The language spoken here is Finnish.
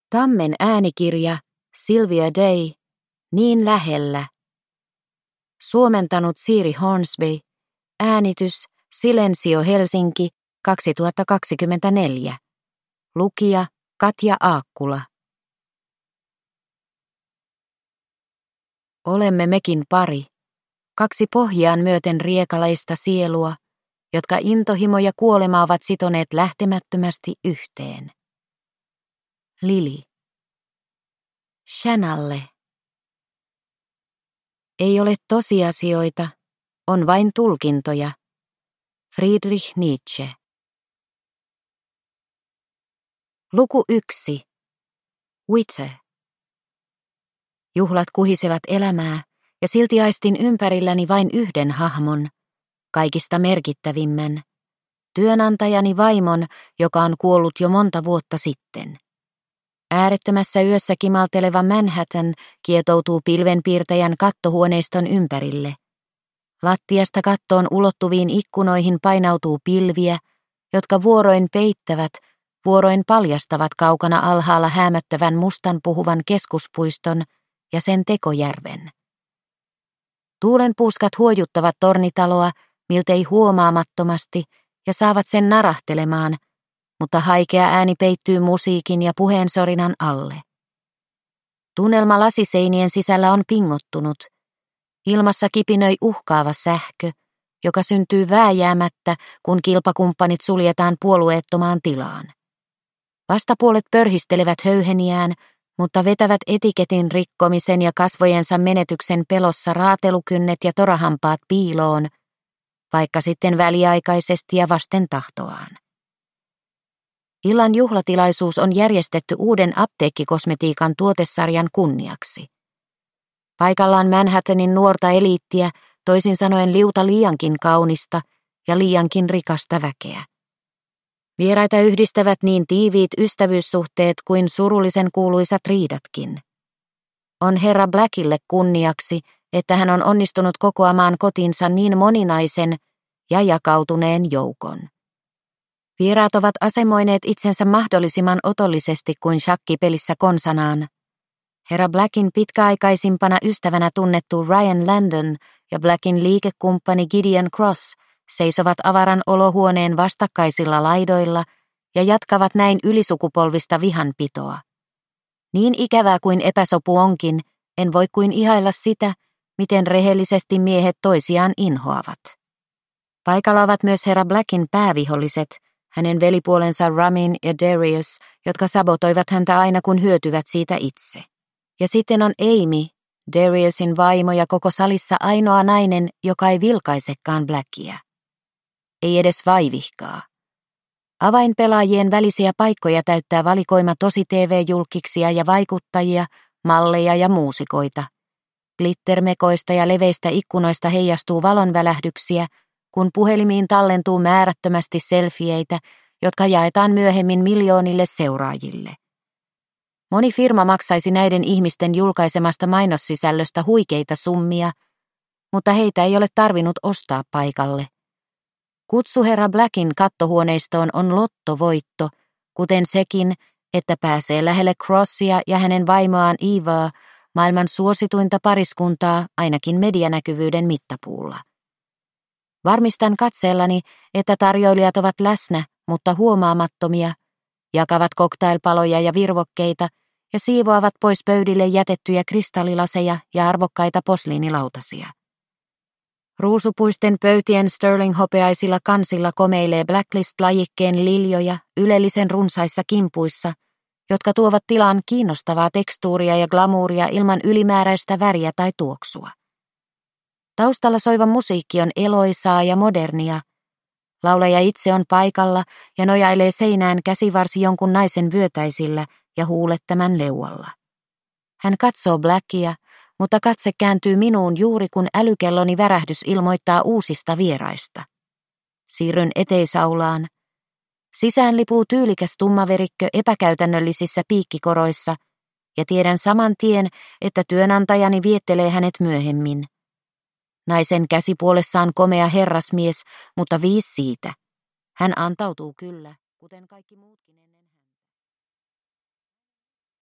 Tammen äänikirja Sylvia Day, Niin lähellä. Suomentanut Siiri Hornsby. Äänitys Silensio Helsinki 2024. Lukija Katja Aakkula. Olemme mekin pari. Kaksi pohjaan myöten riekaleista sielua, jotka intohimo ja kuolema ovat sitoneet lähtemättömästi yhteen. Lili. Shanalle. Ei ole tosiasioita, on vain tulkintoja. Friedrich Nietzsche. Luku 1. Witte. Juhlat kuhisevat elämää, ja silti aistin ympärilläni vain yhden hahmon, kaikista merkittävimmän, työnantajani vaimon, joka on kuollut jo monta vuotta sitten. Äärettömässä yössä kimalteleva Manhattan kietoutuu pilvenpiirtäjän kattohuoneiston ympärille. Lattiasta kattoon ulottuviin ikkunoihin painautuu pilviä, jotka vuoroin peittävät, vuoroin paljastavat kaukana alhaalla häämöttävän mustan puhuvan keskuspuiston ja sen tekojärven. Tuulenpuuskat huojuttavat tornitaloa miltei huomaamattomasti ja saavat sen narahtelemaan, mutta haikea ääni peittyy musiikin ja puheensorinan alle. Tunnelma lasiseinien sisällä on pingottunut. Ilmassa kipinöi uhkaava sähkö, joka syntyy vääjäämättä, kun kilpakumppanit suljetaan puolueettomaan tilaan. Vastapuolet pörhistelevät höyheniään, mutta vetävät etiketin rikkomisen ja kasvojensa menetyksen pelossa raatelukynnet ja torahampaat piiloon, vaikka sitten väliaikaisesti ja vasten tahtoaan. Illan juhlatilaisuus on järjestetty uuden apteekkikosmetiikan tuotesarjan kunniaksi. Paikallaan Manhattanin nuorta eliittiä, toisin sanoen liuta liiankin kaunista ja liiankin rikasta väkeä. Vieraita yhdistävät niin tiiviit ystävyyssuhteet kuin surullisen kuuluisat riidatkin. On herra Blackille kunniaksi, että hän on onnistunut kokoamaan kotinsa niin moninaisen ja jakautuneen joukon. Vieraat ovat asemoineet itsensä mahdollisimman otollisesti kuin shakkipelissä konsanaan. Herra Blackin pitkäaikaisimpana ystävänä tunnettu Ryan Landon ja Blackin liikekumppani Gideon Cross seisovat avaran olohuoneen vastakkaisilla laidoilla ja jatkavat näin ylisukupolvista vihanpitoa. Niin ikävää kuin epäsopu onkin, en voi kuin ihailla sitä, miten rehellisesti miehet toisiaan inhoavat. Paikalla ovat myös herra Blackin pääviholliset, hänen velipuolensa Ramin ja Darius, jotka sabotoivat häntä aina kun hyötyvät siitä itse. Ja sitten on Amy, Dariusin vaimo ja koko salissa ainoa nainen, joka ei vilkaisekaan Blackia. Ei edes vaivihkaa. Avainpelaajien välisiä paikkoja täyttää valikoima tosi-TV-julkkiksia ja vaikuttajia, malleja ja muusikoita. Glittermekoista ja leveistä ikkunoista heijastuu valonvälähdyksiä, kun puhelimiin tallentuu määrättömästi selfieitä, jotka jaetaan myöhemmin miljoonille seuraajille. Moni firma maksaisi näiden ihmisten julkaisemasta mainossisällöstä huikeita summia, mutta heitä ei ole tarvinnut ostaa paikalle. Kutsu herra Blackin kattohuoneistoon on lottovoitto, kuten sekin, että pääsee lähelle Crossia ja hänen vaimoaan Evaa, maailman suosituinta pariskuntaa ainakin medianäkyvyyden mittapuulla. Varmistan katseellani, että tarjoilijat ovat läsnä, mutta huomaamattomia, jakavat cocktailpaloja ja virvokkeita ja siivoavat pois pöydille jätettyjä kristallilaseja ja arvokkaita posliinilautasia. Ruusupuisten pöytien sterling-hopeaisilla kansilla komeilee Blacklist-lajikkeen liljoja ylellisen runsaissa kimpuissa, jotka tuovat tilaan kiinnostavaa tekstuuria ja glamuuria ilman ylimääräistä väriä tai tuoksua. Taustalla soiva musiikki on eloisaa ja modernia. Laulaja itse on paikalla ja nojailee seinään käsivarsi jonkun naisen vyötäisillä ja huulet tämän leualla. Hän katsoo Blackia, mutta katse kääntyy minuun juuri kun älykelloni värähdys ilmoittaa uusista vieraista. Siirryn eteisaulaan. Sisään lipuu tyylikäs tummaverikkö epäkäytännöllisissä piikkikoroissa ja tiedän saman tien, että työnantajani viettelee hänet myöhemmin. Naisen käsipuolessa on komea herrasmies, mutta 5 siitä. Hän antautuu kyllä, kuten kaikki muutkin ennen häntä.